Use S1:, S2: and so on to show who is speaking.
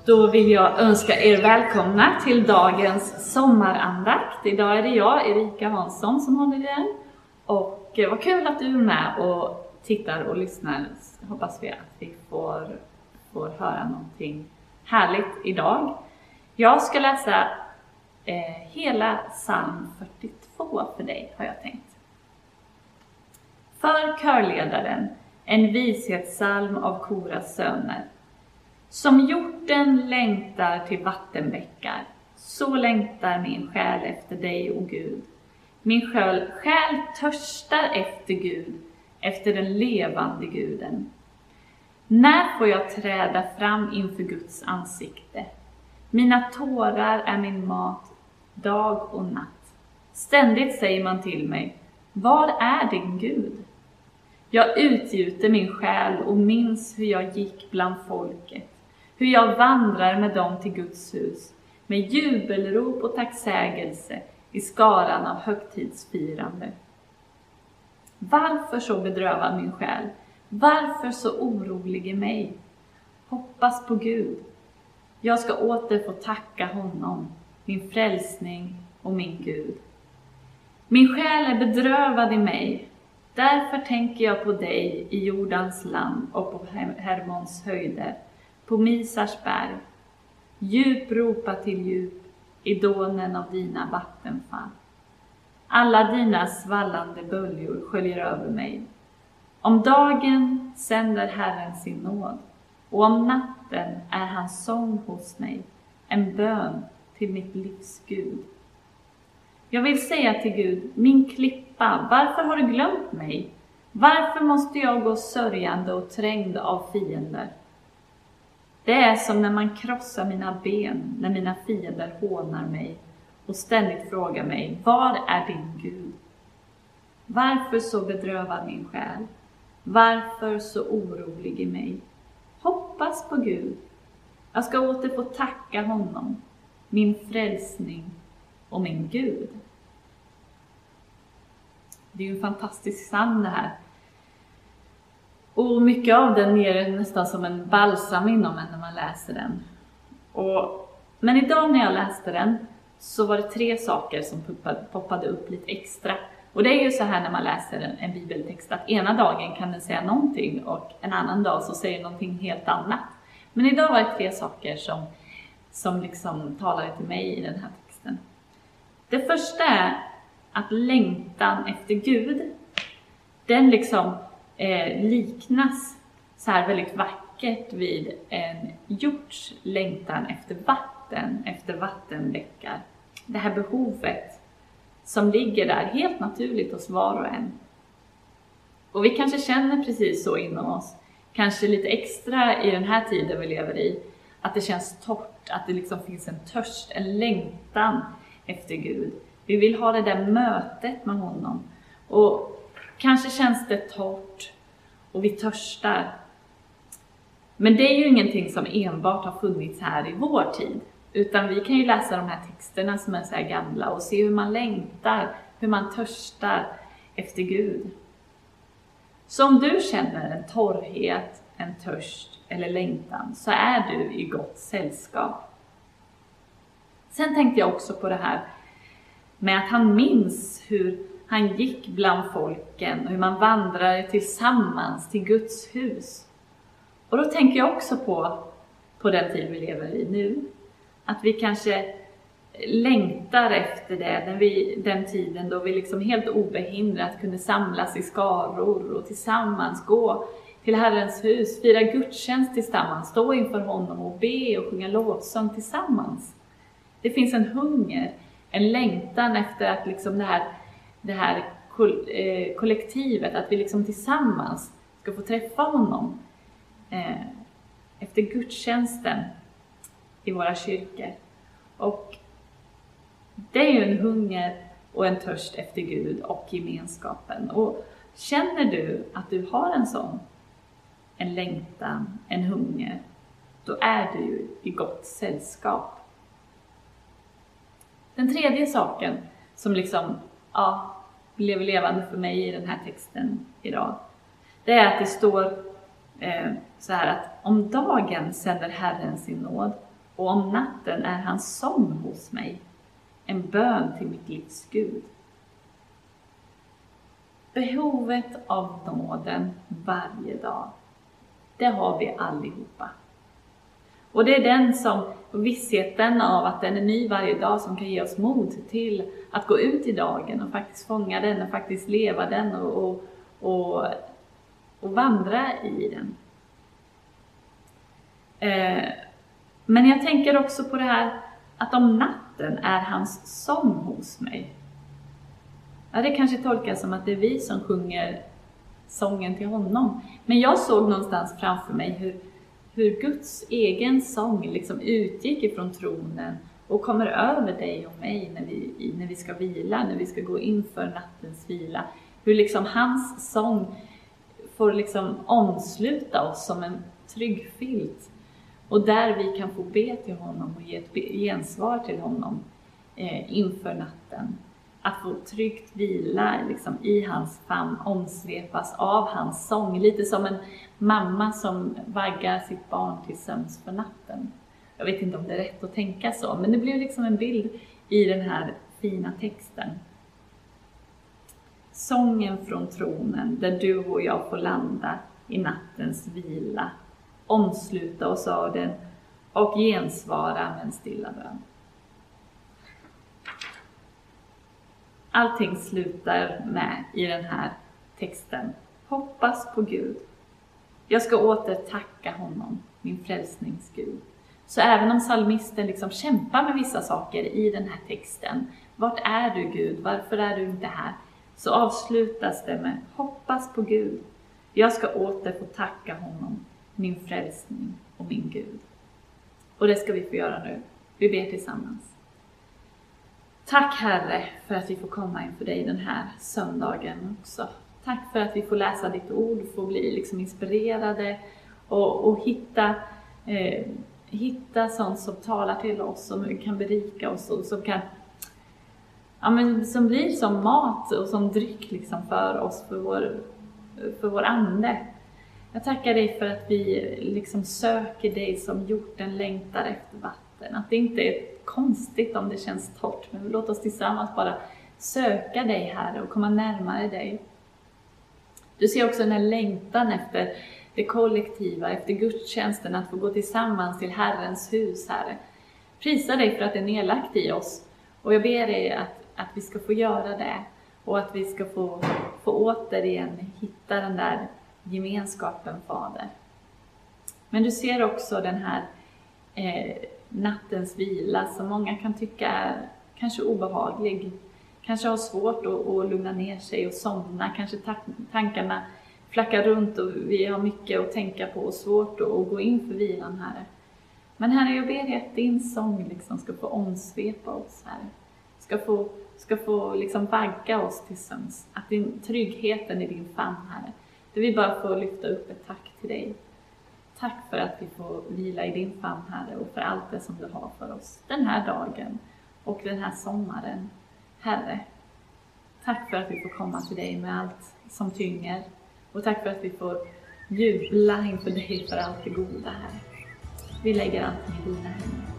S1: Då vill jag önska er välkomna till dagens sommarandakt. Idag är det jag, Erika Hansson, som håller i den. Och vad kul att du är med och tittar och lyssnar. Hoppas vi att vi får höra någonting härligt idag. Jag ska läsa hela psalm 42 för dig, har jag tänkt. För körledaren, en vishetssalm av Koras söner. Som hjorten längtar till vattenbäckar, så längtar min själ efter dig, o Gud. Min själ törstar efter Gud, efter den levande Guden. När får jag träda fram inför Guds ansikte? Mina tårar är min mat, dag och natt. Ständigt säger man till mig, var är din Gud? Jag utgjuter min själ och minns hur jag gick bland folket. Hur jag vandrar med dem till Guds hus, med jubelrop och tacksägelse i skaran av högtidsfirande. Varför så bedrövad min själ? Varför så orolig i mig? Hoppas på Gud. Jag ska åter få tacka honom, min frälsning och min Gud. Min själ är bedrövad i mig. Därför tänker jag på dig i Jordans land och på Hermons höjder, på Misars berg. Djup ropa till djup i dånen av dina vattenfall. Alla dina svallande böljor sköljer över mig. Om dagen sänder Herren sin nåd, och om natten är hans sång hos mig, en bön till mitt livs Gud. Jag vill säga till Gud, min klippa, varför har du glömt mig? Varför måste jag gå sörjande och trängd av fiender? Det är som när man krossar mina ben, när mina fiender hånar mig och ständigt frågar mig, var är din Gud? Varför så bedrövad min själ? Varför så orolig i mig? Hoppas på Gud. Jag ska åter få tacka honom, min frälsning och min Gud. Det är ju en fantastisk psalm det här. Och mycket av den ger nästan som en balsam inom en när man läser den. Men idag när jag läste den så var det 3 saker som poppade upp lite extra. Och det är ju så här när man läser en bibeltext att ena dagen kan den säga någonting och en annan dag så säger någonting helt annat. Men idag var det 3 saker som liksom talade till mig i den här texten. Det första är att längtan efter Gud, den liksom liknas så här väldigt vackert vid en hjorts längtan efter vattenbäckar. Det här behovet som ligger där helt naturligt hos var och en. Och vi kanske känner precis så inom oss, kanske lite extra i den här tiden vi lever i, att det känns torrt, att det liksom finns en törst, en längtan efter Gud. Vi vill ha det där mötet med honom. Och kanske känns det torrt och vi törstar. Men det är ju ingenting som enbart har funnits här i vår tid. Utan vi kan ju läsa de här texterna som är så här gamla och se hur man längtar, hur man törstar efter Gud. Så om du känner en torrhet, en törst eller längtan så är du i gott sällskap. Sen tänkte jag också på det här med att han minns hur han gick bland folken och hur man vandrade tillsammans till Guds hus. Och då tänker jag också på den tid vi lever i nu. Att vi kanske längtar efter det, den tiden då vi liksom helt obehindrat kunde samlas i skaror och tillsammans gå till Herrens hus, fira gudstjänst tillsammans, stå inför honom och be och sjunga lovsång tillsammans. Det finns en hunger, en längtan efter att liksom det här kollektivet, att vi liksom tillsammans ska få träffa honom efter gudstjänsten i våra kyrkor. Och det är ju en hunger och en törst efter Gud och gemenskapen. Och känner du att du har en längtan, en hunger, då är du ju i gott sällskap. Den tredje saken som liksom blev levande för mig i den här texten idag, det är att det står så här att om dagen sänder Herren sin nåd och om natten är hans sång hos mig, en bön till mitt livs Gud. Behovet av nåden varje dag, det har vi allihopa. Och det är den som, vissheten av att den är ny varje dag, som kan ge oss mod till att gå ut i dagen och faktiskt fånga den och faktiskt leva den och vandra i den. Men jag tänker också på det här att om natten är hans sång hos mig. Ja, det kanske tolkas som att det är vi som sjunger sången till honom. Men jag såg någonstans framför mig hur Guds egen sång liksom utgick ifrån tronen och kommer över dig och mig när vi ska vila, när vi ska gå inför nattens vila. Hur liksom hans sång får liksom omsluta oss som en trygg filt. Och där vi kan få be till honom och ge ett gensvar till honom inför natten. Att få tryggt vila liksom, i hans famn, omsvepas av hans sång. Lite som en mamma som vaggar sitt barn till sömns för natten. Jag vet inte om det är rätt att tänka så, men det blir liksom en bild i den här fina texten. Sången från tronen där du och jag får landa i nattens vila. Omsluta oss av den och gensvara med en stilla bön. Allting slutar med i den här texten. Hoppas på Gud. Jag ska åter tacka honom, min frälsningsgud. Så även om psalmisten liksom kämpar med vissa saker i den här texten. Vart är du Gud? Varför är du inte här? Så avslutas det med hoppas på Gud. Jag ska åter få tacka honom, min frälsning och min Gud. Och det ska vi få göra nu. Vi ber tillsammans. Tack Herre för att vi får komma inför dig den här söndagen också. Tack för att vi får läsa ditt ord, får bli liksom inspirerade och hitta sånt som talar till oss, som kan berika oss och som kan, som blir som mat och som dryck liksom för oss, för vår ande. Jag tackar dig för att vi liksom söker dig som hjorten längtar efter vatten. Att det inte är konstigt om det känns torrt, men låt oss tillsammans bara söka dig Herre och komma närmare dig. Du ser också den här längtan efter det kollektiva, efter gudstjänsten, att få gå tillsammans till Herrens hus, Herre. Prisa dig för att det är nedlagt i oss. Och jag ber dig att vi ska få göra det. Och att vi ska få återigen hitta den där gemenskapen, Fader. Men du ser också den här nattens vila som många kan tycka är kanske obehaglig. Kanske har svårt att lugna ner sig och somna. Kanske tankarna flackar runt och vi har mycket att tänka på och svårt att gå in för vilan, Herre. Men Herre, jag ber dig att din sång liksom ska få omsvepa oss, Herre. Ska få liksom vagga oss till sömns. Att din tryggheten i din famn, Herre. Där vi bara får lyfta upp ett tack till dig. Tack för att vi får vila i din famn, Herre, och för allt det som du har för oss den här dagen och den här sommaren. Herre, tack för att vi får komma till dig med allt som tynger. Och tack för att vi får jubla inför dig för allt det goda, Herre. Vi lägger allt i dina händer.